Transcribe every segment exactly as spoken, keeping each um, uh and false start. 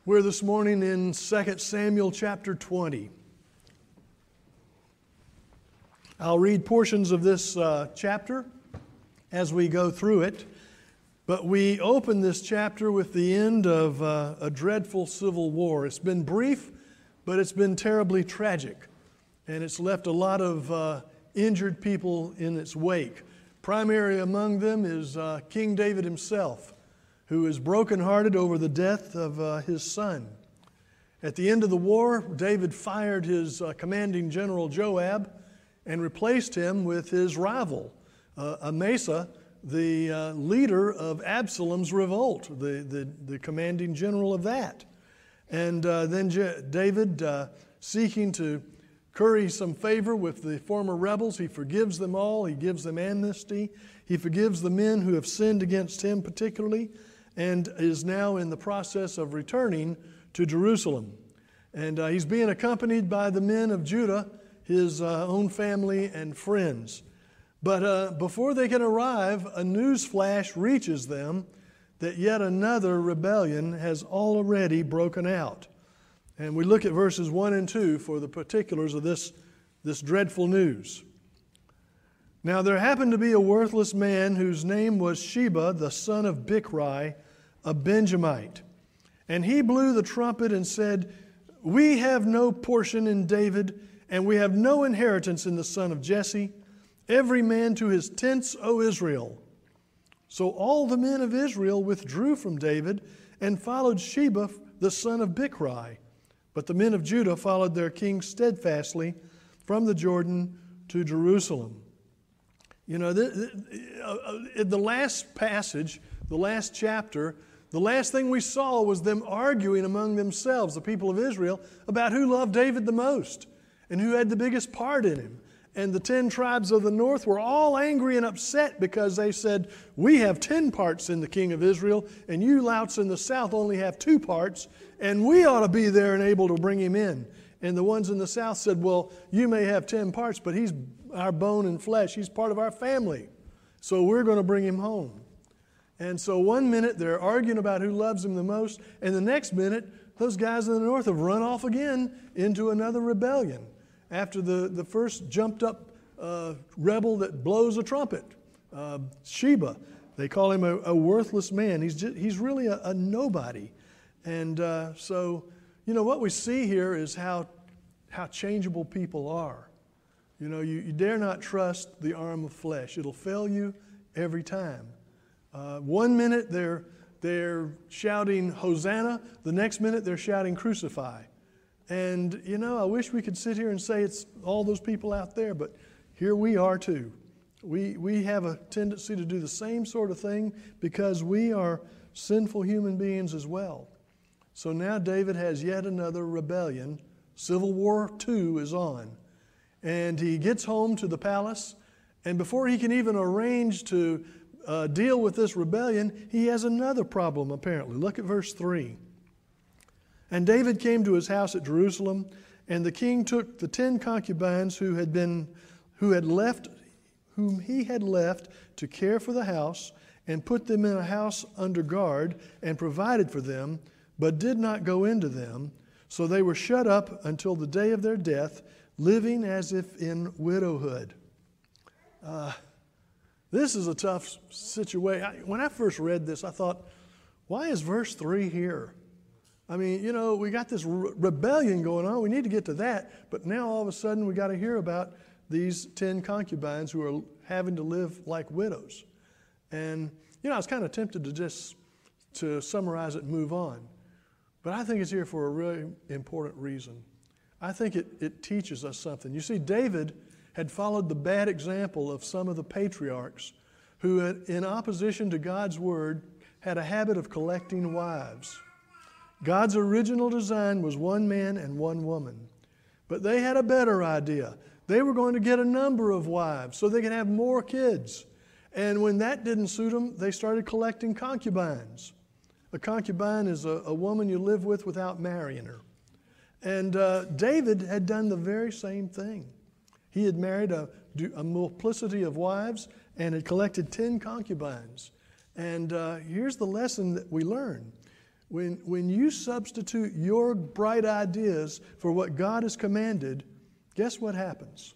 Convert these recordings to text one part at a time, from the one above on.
We're this morning in Second Samuel chapter twenty. I'll read portions of this uh, chapter as we go through it, but we open this chapter with the end of uh, a dreadful civil war. It's been brief, but it's been terribly tragic, and it's left a lot of uh, injured people in its wake. Primary among them is uh, King David himself, who is brokenhearted over the death of uh, his son. At the end of the war, David fired his uh, commanding general Joab and replaced him with his rival, uh, Amasa, the uh, leader of Absalom's revolt, the, the, the commanding general of that. And uh, then Je- David, uh, seeking to curry some favor with the former rebels, he forgives them all, he gives them amnesty, he forgives the men who have sinned against him particularly, and is now in the process of returning to Jerusalem. And uh, he's being accompanied by the men of Judah, his uh, own family and friends. But uh, before they can arrive, a news flash reaches them that yet another rebellion has already broken out. And we look at verses one and two for the particulars of this, this dreadful news. Now there happened to be a worthless man whose name was Sheba, the son of Bichri, a Benjamite. And he blew the trumpet and said, "We have no portion in David, and we have no inheritance in the son of Jesse. Every man to his tents, O Israel." So all the men of Israel withdrew from David and followed Sheba, the son of Bichri. But the men of Judah followed their king steadfastly from the Jordan to Jerusalem. You know, the, the, the last passage, the last chapter, the last thing we saw was them arguing among themselves, the people of Israel, about who loved David the most and who had the biggest part in him. And the ten tribes of the north were all angry and upset because they said, "We have ten parts in the king of Israel, and you louts in the south only have two parts, and we ought to be there and able to bring him in." And the ones in the south said, "Well, you may have ten parts, but he's our bone and flesh. He's part of our family, so we're going to bring him home." And so one minute they're arguing about who loves him the most, and the next minute those guys in the north have run off again into another rebellion after the, the first jumped up uh, rebel that blows a trumpet, uh, Sheba. They call him a, a worthless man. He's, just, he's really a, a nobody. And uh, so, you know, what we see here is how, how changeable people are. You know, you, you dare not trust the arm of flesh. It'll fail you every time. Uh, one minute they're, they're shouting Hosanna, the next minute they're shouting Crucify. And, you know, I wish we could sit here and say it's all those people out there, but here we are too. We, we have a tendency to do the same sort of thing because we are sinful human beings as well. So now David has yet another rebellion. Civil War Two is on. And he gets home to the palace, and before he can even arrange to Uh, deal with this rebellion, he has another problem apparently. Look at verse three. "And David came to his house at Jerusalem, and the king took the ten concubines who had been, who had left, whom he had left to care for the house, and put them in a house under guard, and provided for them, but did not go into them. So they were shut up until the day of their death, living as if in widowhood." Uh, This is a tough situation. When I first read this, I thought, why is verse three here? I mean, you know, we got this re- rebellion going on. We need to get to that. But now all of a sudden we got to hear about these ten concubines who are having to live like widows. And, you know, I was kind of tempted to just to summarize it and move on. But I think it's here for a really important reason. I think it, it teaches us something. You see, David had followed the bad example of some of the patriarchs who, had, in opposition to God's word, had a habit of collecting wives. God's original design was one man and one woman. But they had a better idea. They were going to get a number of wives so they could have more kids. And when that didn't suit them, they started collecting concubines. A concubine is a, a woman you live with without marrying her. And uh, David had done the very same thing. He had married a, a multiplicity of wives and had collected ten concubines. And uh, here's the lesson that we learn. When, when you substitute your bright ideas for what God has commanded, guess what happens?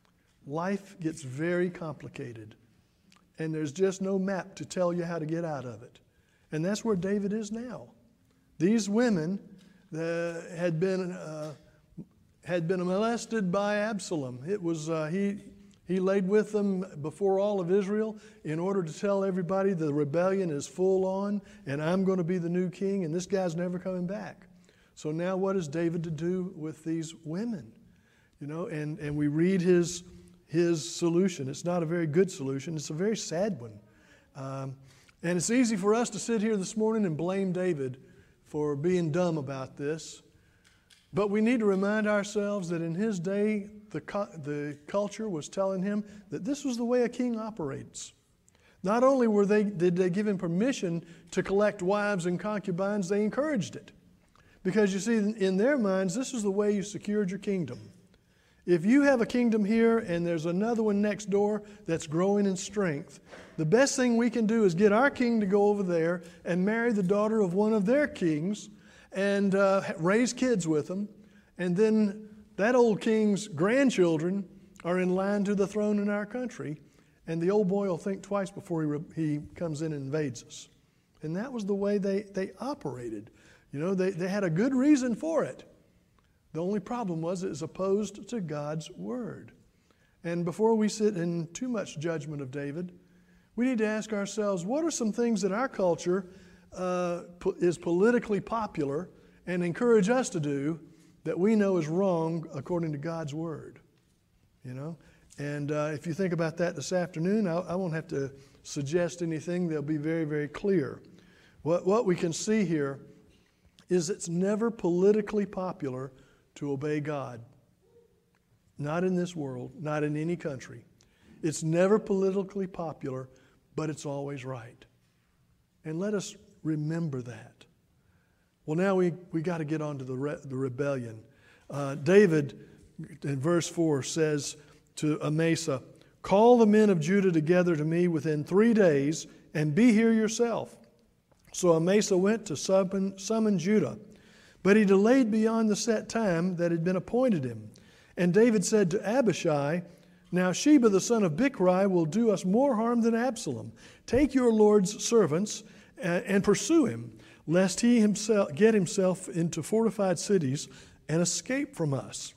Life gets very complicated. And there's just no map to tell you how to get out of it. And that's where David is now. These women uh, had been uh, had been molested by Absalom. It was uh, he he laid with them before all of Israel in order to tell everybody the rebellion is full on, and I'm going to be the new king, and this guy's never coming back. So now, what is David to do with these women? You know, and and we read his his solution. It's not a very good solution. It's a very sad one. Um, and it's easy for us to sit here this morning and blame David for being dumb about this. But we need to remind ourselves that in his day, the, the culture was telling him that this was the way a king operates. Not only were they, did they give him permission to collect wives and concubines, they encouraged it. Because you see, in their minds, this is the way you secured your kingdom. If you have a kingdom here and there's another one next door that's growing in strength, the best thing we can do is get our king to go over there and marry the daughter of one of their kings and uh, raise kids with them. And then that old king's grandchildren are in line to the throne in our country. And the old boy will think twice before he, re- he comes in and invades us. And that was the way they, they operated. You know, they, they had a good reason for it. The only problem was it was opposed to God's word. And before we sit in too much judgment of David, we need to ask ourselves, what are some things that our culture uh, po- is politically popular and encourage us to do that we know is wrong according to God's word? You know? And uh, if you think about that this afternoon, I, I won't have to suggest anything. They'll be very, very clear. What, what we can see here is it's never politically popular to obey God. Not in this world, not in any country. It's never politically popular, but it's always right. And let us remember that. Well, now we, we got to get on to the, re, the rebellion. Uh, David, in verse four, says to Amasa, "Call the men of Judah together to me within three days, and be here yourself." So Amasa went to summon, summon Judah. But he delayed beyond the set time that had been appointed him. And David said to Abishai, "Now Sheba the son of Bichri will do us more harm than Absalom. Take your Lord's servants and, and pursue him, lest he himself get himself into fortified cities and escape from us."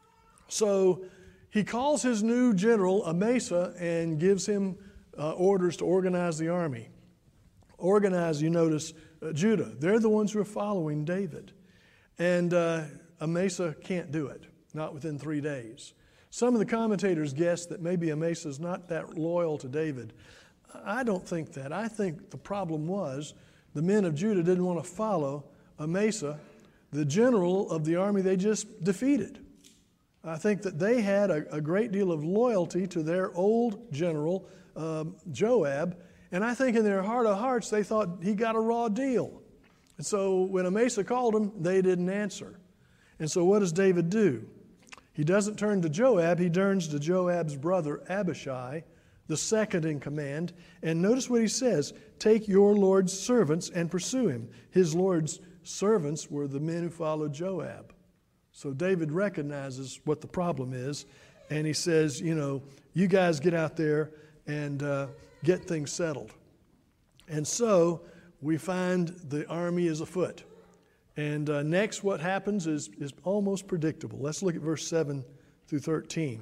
So he calls his new general Amasa and gives him uh, orders to organize the army. Organize, you notice, uh, Judah. They're the ones who are following David. And uh, Amasa can't do it, not within three days. Some of the commentators guess that maybe Amasa's not that loyal to David. I don't think that. I think the problem was the men of Judah didn't want to follow Amasa, the general of the army they just defeated. I think that they had a, a great deal of loyalty to their old general, um, Joab, and I think in their heart of hearts they thought he got a raw deal. And so when Amasa called him, they didn't answer. And so what does David do? He doesn't turn to Joab. He turns to Joab's brother Abishai, the second in command. And notice what he says, "Take your Lord's servants and pursue him." His Lord's servants were the men who followed Joab. So David recognizes what the problem is. And he says, you know, you guys get out there and uh, get things settled. And so we find the army is afoot. And uh, next what happens is, is almost predictable. Let's look at verse seven through thirteen.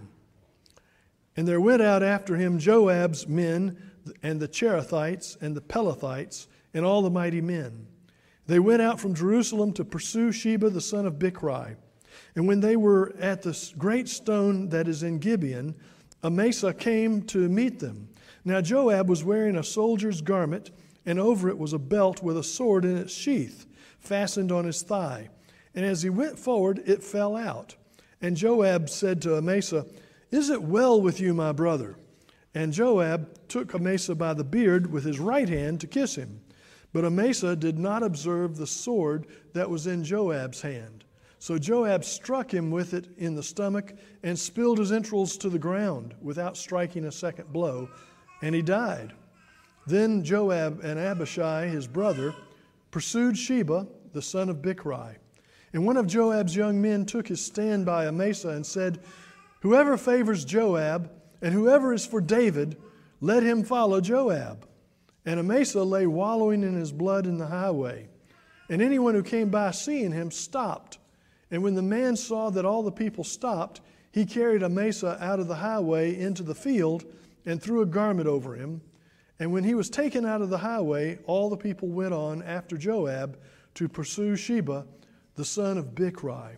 "And there went out after him Joab's men and the Cherethites and the Pelethites and all the mighty men. They went out from Jerusalem to pursue Sheba the son of Bichri. And when they were at the great stone that is in Gibeon, Amasa came to meet them. Now Joab was wearing a soldier's garment, and over it was a belt with a sword in its sheath, fastened on his thigh. And as he went forward, it fell out. And Joab said to Amasa, 'Is it well with you, my brother?' And Joab took Amasa by the beard with his right hand to kiss him. But Amasa did not observe the sword that was in Joab's hand. So Joab struck him with it in the stomach and spilled his entrails to the ground without striking a second blow, and he died. Then Joab and Abishai, his brother, pursued Sheba, the son of Bichri. And one of Joab's young men took his stand by Amasa and said, "Whoever favors Joab and whoever is for David, let him follow Joab." And Amasa lay wallowing in his blood in the highway. And anyone who came by seeing him stopped. And when the man saw that all the people stopped, he carried Amasa out of the highway into the field and threw a garment over him. And when he was taken out of the highway, all the people went on after Joab to pursue Sheba, the son of Bichri.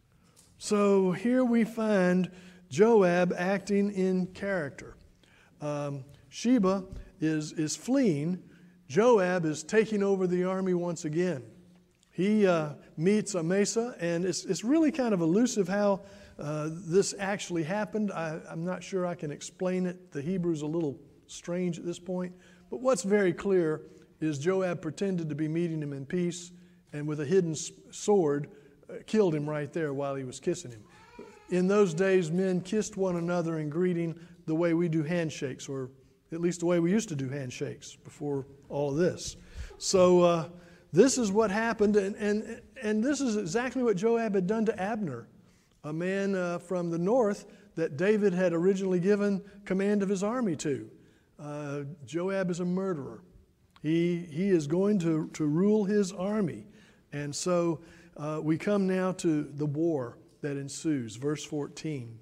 So here we find Joab acting in character. Um, Sheba is, is fleeing. Joab is taking over the army once again. He uh, meets Amasa, and it's, it's really kind of elusive how uh, this actually happened. I, I'm not sure I can explain it. The Hebrew's a little strange at this point. But what's very clear is Joab pretended to be meeting him in peace, and with a hidden sword, uh, killed him right there while he was kissing him. In those days, men kissed one another in greeting the way we do handshakes, or at least the way we used to do handshakes before all of this. So uh, this is what happened, and, and, and this is exactly what Joab had done to Abner, a man uh, from the north that David had originally given command of his army to. Uh, Joab is a murderer. He, he is going to, to rule his army. And so uh, we come now to the war that ensues. Verse fourteen.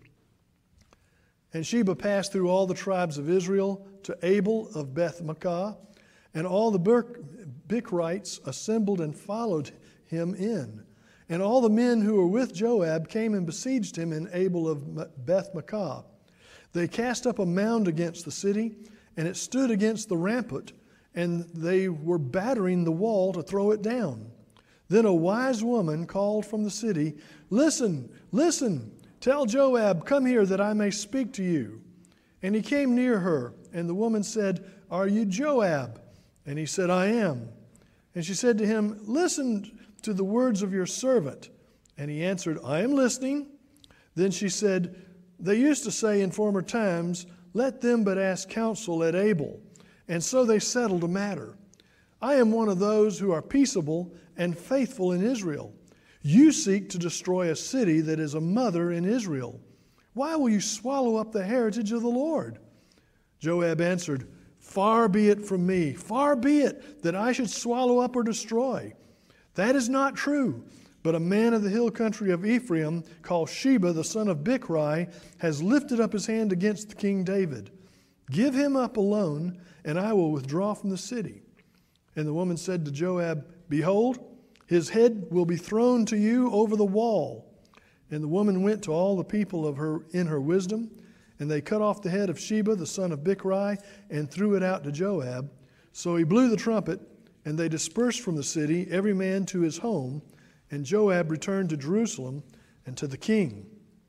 And Sheba passed through all the tribes of Israel to Abel of Beth-makkah, and all the Bichrites assembled and followed him in. And all the men who were with Joab came and besieged him in Abel of Beth-makkah. They cast up a mound against the city, and it stood against the rampart, and they were battering the wall to throw it down. Then a wise woman called from the city, "Listen, listen, tell Joab, come here that I may speak to you." And he came near her, and the woman said, "Are you Joab?" And he said, "I am." And she said to him, "Listen to the words of your servant." And he answered, "I am listening." Then she said, "They used to say in former times, 'Let them but ask counsel at Abel.' And so they settled a matter. I am one of those who are peaceable and faithful in Israel. You seek to destroy a city that is a mother in Israel. Why will you swallow up the heritage of the Lord?" Joab answered, "Far be it from me, far be it that I should swallow up or destroy. That is not true. But a man of the hill country of Ephraim, called Sheba, the son of Bichri, has lifted up his hand against King David. Give him up alone, and I will withdraw from the city." And the woman said to Joab, "Behold, his head will be thrown to you over the wall." And the woman went to all the people of her in her wisdom, and they cut off the head of Sheba, the son of Bichri, and threw it out to Joab. So he blew the trumpet, and they dispersed from the city, every man to his home, and Joab returned to Jerusalem and to the king.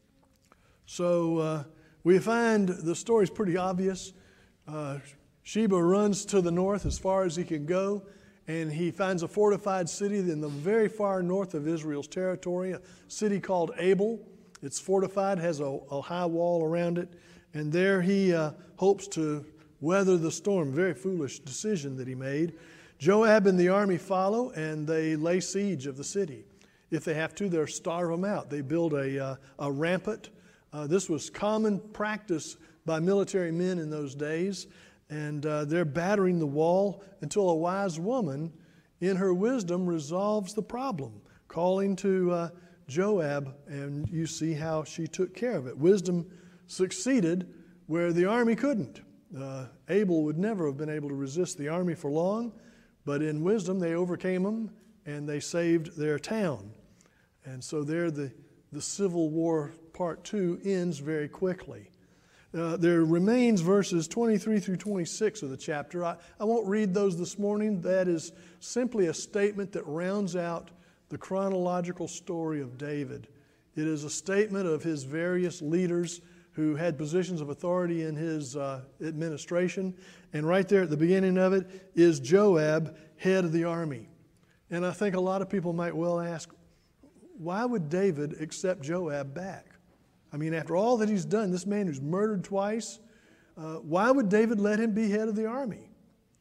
So uh, we find the story's pretty obvious. Uh, Sheba runs to the north as far as he can go, and he finds a fortified city in the very far north of Israel's territory, a city called Abel. It's fortified, has a, a high wall around it, and there he uh, hopes to weather the storm. Very foolish decision that he made. Joab and the army follow, and they lay siege of the city. If they have to, they'll starve them out. They build a, uh, a rampart. Uh, this was common practice by military men in those days. And uh, they're battering the wall until a wise woman, in her wisdom, resolves the problem, calling to uh, Joab, and you see how she took care of it. Wisdom succeeded where the army couldn't. Uh, Abel would never have been able to resist the army for long, but in wisdom they overcame them and they saved their town. And so there the, the Civil War Part Two ends very quickly. Uh, there remains verses twenty-three through twenty-six of the chapter. I, I won't read those this morning. That is simply a statement that rounds out the chronological story of David. It is a statement of his various leaders who had positions of authority in his uh, administration. And right there at the beginning of it is Joab, head of the army. And I think a lot of people might well ask, why would David accept Joab back? I mean, after all that he's done, this man who's murdered twice, uh, why would David let him be head of the army?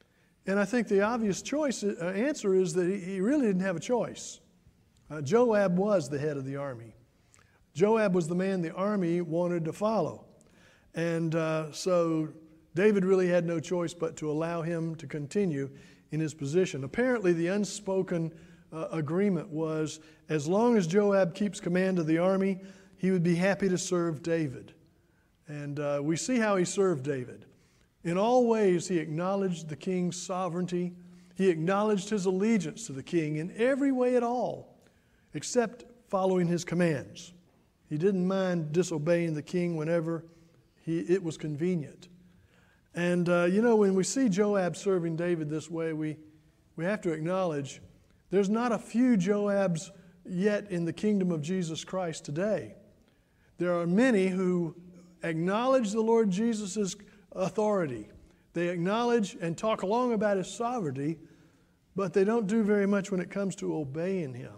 And I think the obvious choice uh, answer is that he, he really didn't have a choice. Uh, Joab was the head of the army. Joab was the man the army wanted to follow. And uh, so David really had no choice but to allow him to continue in his position. Apparently, the unspoken uh, agreement was as long as Joab keeps command of the army, he would be happy to serve David. And uh, we see how he served David. In all ways, he acknowledged the king's sovereignty. He acknowledged his allegiance to the king in every way at all, except following his commands. He didn't mind disobeying the king whenever he, it was convenient. And, uh, you know, when we see Joab serving David this way, we, we have to acknowledge there's not a few Joabs yet in the kingdom of Jesus Christ today. There are many who acknowledge the Lord Jesus' authority. They acknowledge and talk along about his sovereignty, but they don't do very much when it comes to obeying him.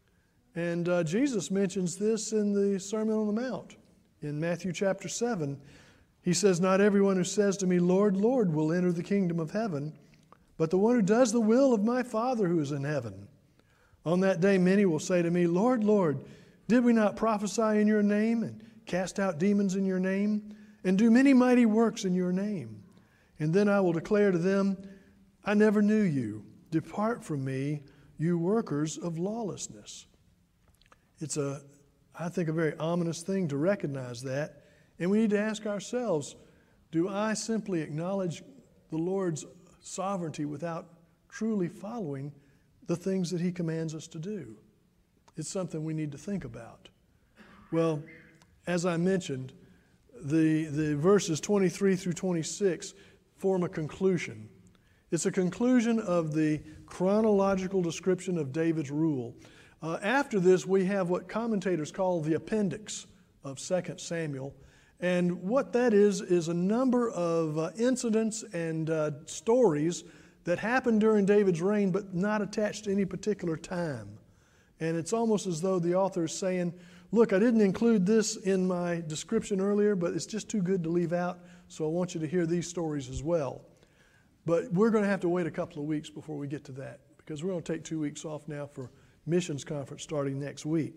And uh, Jesus mentions this in the Sermon on the Mount. In Matthew chapter seven, he says, "Not everyone who says to me, 'Lord, Lord,' will enter the kingdom of heaven, but the one who does the will of my Father who is in heaven. On that day many will say to me, 'Lord, Lord, did we not prophesy in your name and cast out demons in your name and do many mighty works in your name?' And then I will declare to them, 'I never knew you. Depart from me, you workers of lawlessness.'" It's a, I think, a very ominous thing to recognize that. And we need to ask ourselves, do I simply acknowledge the Lord's sovereignty without truly following the things that he commands us to do? It's something we need to think about. Well, as I mentioned, the, the verses twenty-three through twenty-six form a conclusion. It's a conclusion of the chronological description of David's rule. Uh, after this, we have what commentators call the appendix of Second Samuel. And what that is, is a number of uh, incidents and uh, stories that happened during David's reign, but not attached to any particular time. And it's almost as though the author is saying, look, I didn't include this in my description earlier, but it's just too good to leave out, so I want you to hear these stories as well. But we're going to have to wait a couple of weeks before we get to that, because we're going to take two weeks off now for missions conference starting next week.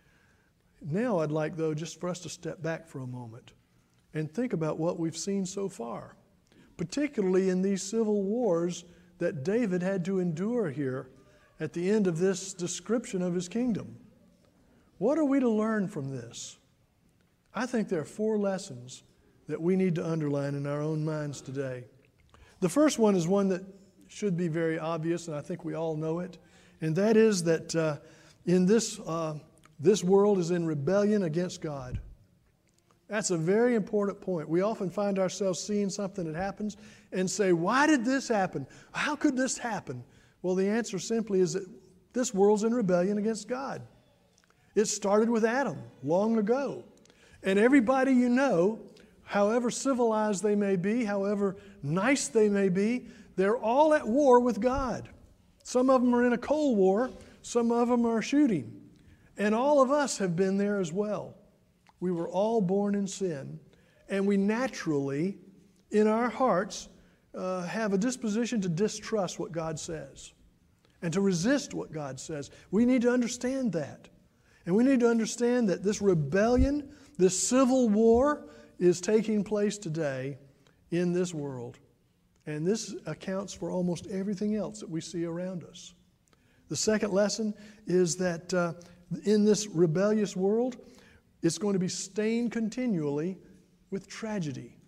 Now I'd like, though, just for us to step back for a moment and think about what we've seen so far, particularly in these civil wars that David had to endure here at the end of this description of his kingdom. What are we to learn from this? I think there are four lessons that we need to underline in our own minds today. The first one is one that should be very obvious, and I think we all know it, and that is that uh, in this, uh, this world is in rebellion against God. That's a very important point. We often find ourselves seeing something that happens and say, why did this happen? How could this happen? Well, the answer simply is that this world's in rebellion against God. It started with Adam long ago. And everybody you know, however civilized they may be, however nice they may be, they're all at war with God. Some of them are in a cold war. Some of them are shooting. And all of us have been there as well. We were all born in sin. And we naturally, in our hearts, uh, have a disposition to distrust what God says and to resist what God says. We need to understand that. And we need to understand that this rebellion, this civil war, is taking place today in this world. And this accounts for almost everything else that we see around us. The second lesson is that uh, in this rebellious world, it's going to be stained continually with tragedy.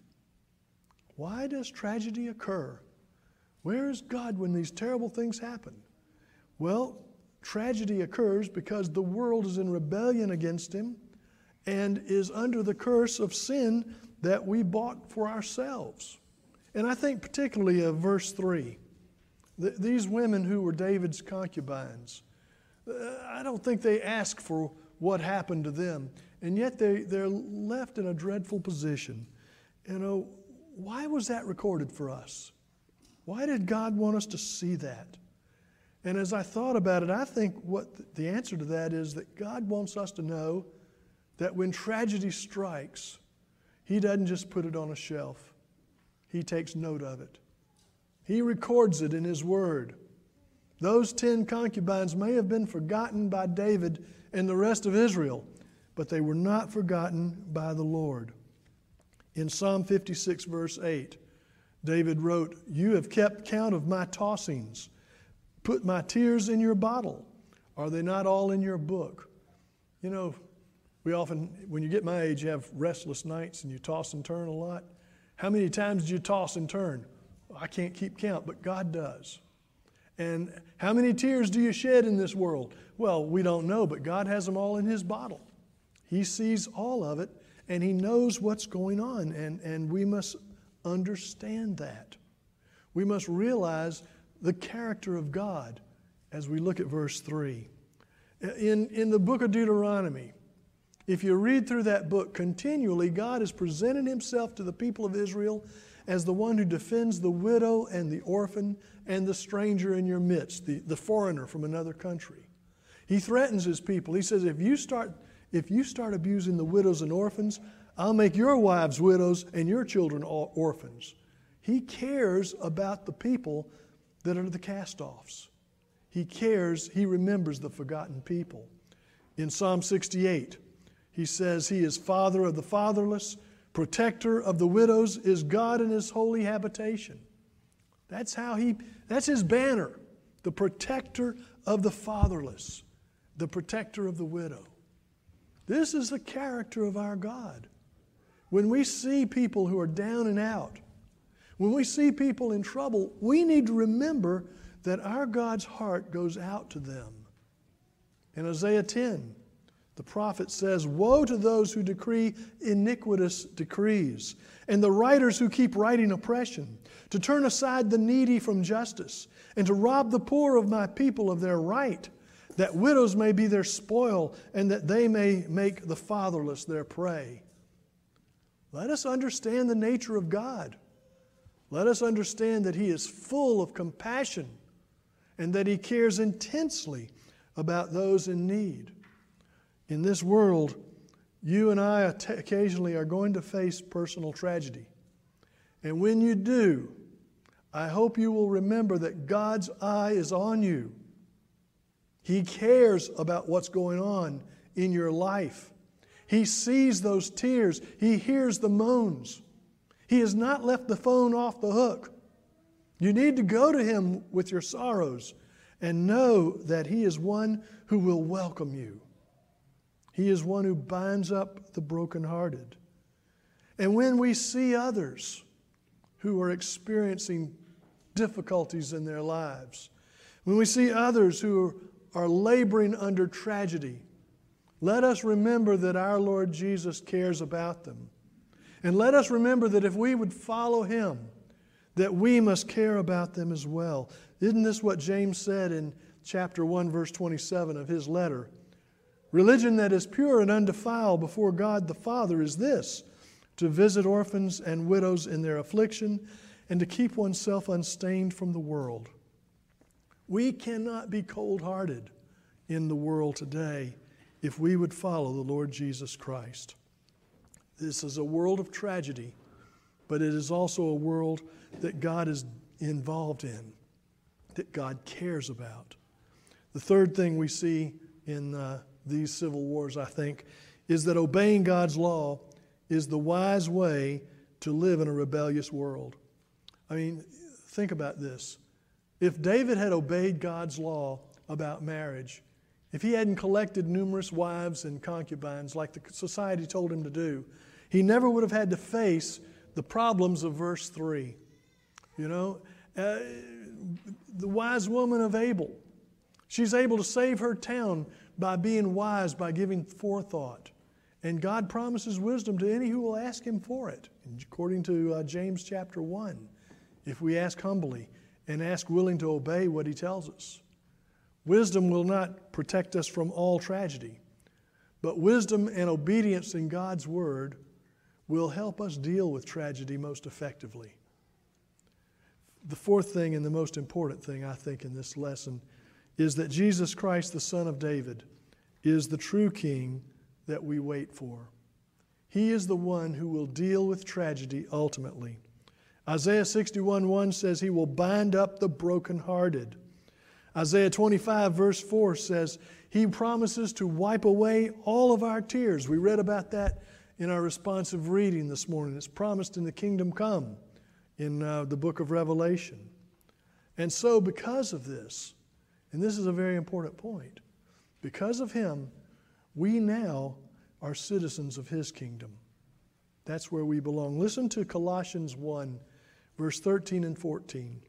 Why does tragedy occur? Where is God when these terrible things happen? Well, tragedy occurs because the world is in rebellion against Him and is under the curse of sin that we bought for ourselves. And I think particularly of verse three. Th- these women who were David's concubines, uh, I don't think they asked for what happened to them. And yet they, they're left in a dreadful position. You know, why was that recorded for us? Why did God want us to see that? And as I thought about it, I think what the answer to that is that God wants us to know that when tragedy strikes, He doesn't just put it on a shelf. He takes note of it. He records it in His Word. Those ten concubines may have been forgotten by David and the rest of Israel, but they were not forgotten by the Lord. In Psalm fifty-six, verse eight, David wrote, "You have kept count of my tossings. Put my tears in your bottle. Are they not all in your book?" You know, we often, when you get my age, you have restless nights and you toss and turn a lot. How many times did you toss and turn? I can't keep count, but God does. And how many tears do you shed in this world? Well, we don't know, but God has them all in His bottle. He sees all of it, and He knows what's going on, and, and we must understand that. We must realize the character of God as we look at verse three. In, in the book of Deuteronomy, if you read through that book continually, God has presented Himself to the people of Israel as the one who defends the widow and the orphan and the stranger in your midst, the, the foreigner from another country. He threatens His people. He says, if you start, if you start abusing the widows and orphans, I'll make your wives widows and your children orphans. He cares about the people that are the cast-offs. He cares, He remembers the forgotten people. In Psalm sixty-eight, He says He is Father of the fatherless, protector of the widows, is God in His holy habitation. That's how He, that's His banner, the protector of the fatherless, the protector of the widow. This is the character of our God. When we see people who are down and out, when we see people in trouble, we need to remember that our God's heart goes out to them. In Isaiah ten, the prophet says, "Woe to those who decree iniquitous decrees, and the writers who keep writing oppression, to turn aside the needy from justice, and to rob the poor of my people of their right, that widows may be their spoil, and that they may make the fatherless their prey." Let us understand the nature of God. Let us understand that He is full of compassion and that He cares intensely about those in need. In this world, you and I occasionally are going to face personal tragedy. And when you do, I hope you will remember that God's eye is on you. He cares about what's going on in your life. He sees those tears. He hears the moans. He has not left the phone off the hook. You need to go to Him with your sorrows and know that He is one who will welcome you. He is one who binds up the brokenhearted. And when we see others who are experiencing difficulties in their lives, when we see others who are laboring under tragedy, let us remember that our Lord Jesus cares about them. And let us remember that if we would follow Him, that we must care about them as well. Isn't this what James said in chapter one, verse twenty-seven of his letter? Religion that is pure and undefiled before God the Father is this: to visit orphans and widows in their affliction, and to keep oneself unstained from the world. We cannot be cold-hearted in the world today if we would follow the Lord Jesus Christ. This is a world of tragedy, but it is also a world that God is involved in, that God cares about. The third thing we see in uh, these civil wars, I think, is that obeying God's law is the wise way to live in a rebellious world. I mean, think about this. If David had obeyed God's law about marriage, if he hadn't collected numerous wives and concubines like the society told him to do, he never would have had to face the problems of verse three. You know, uh, the wise woman of Abel, she's able to save her town by being wise, by giving forethought. And God promises wisdom to any who will ask Him for it, according to uh, James chapter one, if we ask humbly and ask willing to obey what He tells us. Wisdom will not protect us from all tragedy, but wisdom and obedience in God's Word will help us deal with tragedy most effectively. The fourth thing and the most important thing, I think, in this lesson is that Jesus Christ, the Son of David, is the true King that we wait for. He is the one who will deal with tragedy ultimately. Isaiah sixty-one one says he will bind up the brokenhearted. Isaiah twenty-five verse four says he promises to wipe away all of our tears. We read about that in our responsive reading this morning. It's promised in the kingdom come in uh, the book of Revelation. And so because of this, and this is a very important point, because of him, we now are citizens of his kingdom. That's where we belong. Listen to Colossians one, verse thirteen and fourteen.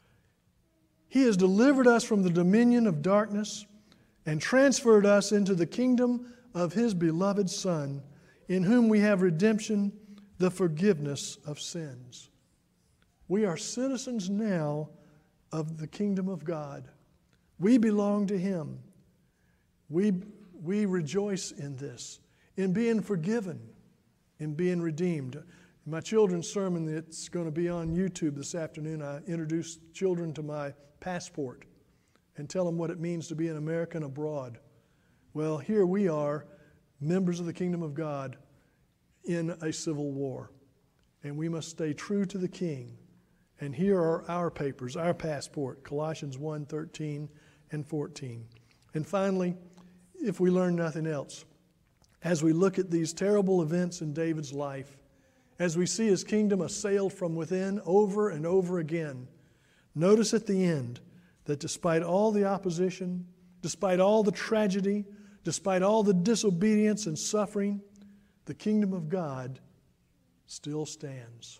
He has delivered us from the dominion of darkness and transferred us into the kingdom of his beloved Son, in whom we have redemption, the forgiveness of sins. We are citizens now of the kingdom of God. We belong to him. We, we rejoice in this, in being forgiven, in being redeemed. In my children's sermon that's going to be on YouTube this afternoon, I introduce children to my passport and tell them what it means to be an American abroad. Well, here we are, members of the kingdom of God in a civil war. And we must stay true to the King. And here are our papers, our passport, Colossians one, thirteen and fourteen. And finally, if we learn nothing else, as we look at these terrible events in David's life, as we see his kingdom assailed from within over and over again, notice at the end that despite all the opposition, despite all the tragedy, despite all the disobedience and suffering, the kingdom of God still stands.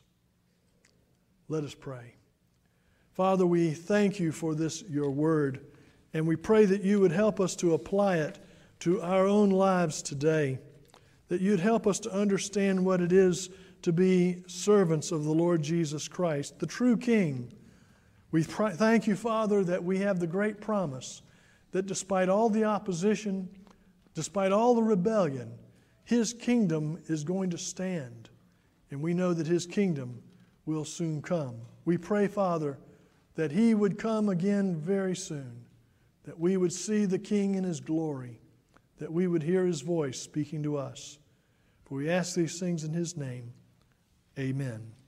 Let us pray. Father, we thank you for this, your word, and we pray that you would help us to apply it to our own lives today, that you'd help us to understand what it is to be servants of the Lord Jesus Christ, the true King. We pr- thank you, Father, that we have the great promise that despite all the opposition, despite all the rebellion, his kingdom is going to stand, and we know that his kingdom will soon come. We pray, Father, that he would come again very soon, that we would see the King in his glory, that we would hear his voice speaking to us. For we ask these things in his name. Amen.